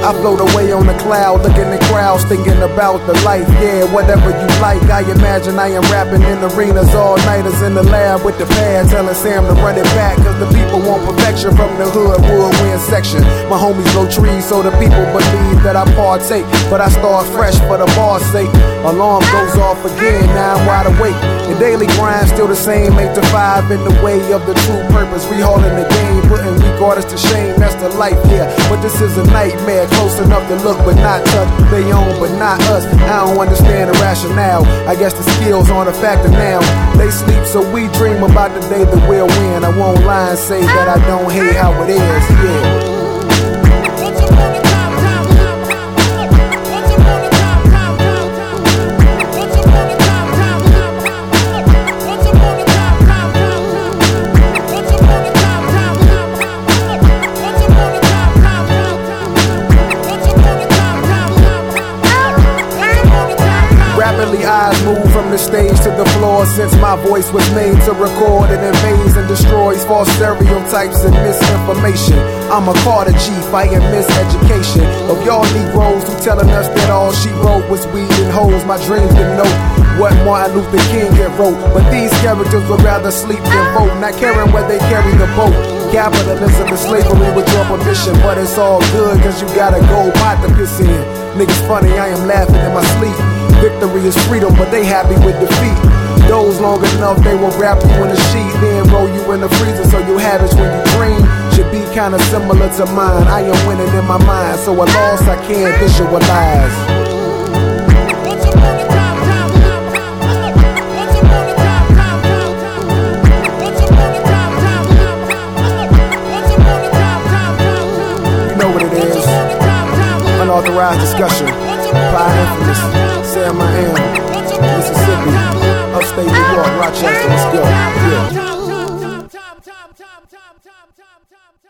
I float away on the cloud, looking at crowds, thinking about the life. Yeah, whatever you like. I imagine I am rapping in arenas, all-nighters in the lab with the pad, telling Sam to run it back, cause the people want perfection from the hood woodwind section. My homies blow trees so the people believe that I partake, but I start fresh for the bar's sake. Alarm goes off again, now I'm wide awake. The daily grind still the same, 8 to 5 in the way of the true purpose. We hauling the game, putting weak artists to shame, that's the life, yeah. But this is a nightmare, close enough to look but not touch. They own but not us, I don't understand the rationale. I guess the skills aren't a factor now. They sleep so we dream about the day that we'll win. I won't lie and say that I don't hate how it is, yeah. Eyes move from the stage to the floor since my voice was made to record. It invades and destroys false stereotypes and misinformation. I'm a Carter G fighting miseducation of y'all Negroes who telling us that all she wrote was weed and hoes. My dreams to know what Martin Luther King had wrote, but these characters would rather sleep than vote, not caring where they carry the boat. Capitalism and slavery with your permission, but it's all good cause you got a gold pot to piss in. Niggas funny, I am laughing in my sleep. Victory is freedom, but they happy with defeat. Doze long enough, they will wrap you in a sheet, then roll you in the freezer so your habits when you dream should be kinda similar to mine. I am winning in my mind, so a loss I can't visualize. Unauthorized discussion, by infamous, Sam I am, Mississippi, upstate New York, Rochester, let's go. Yeah.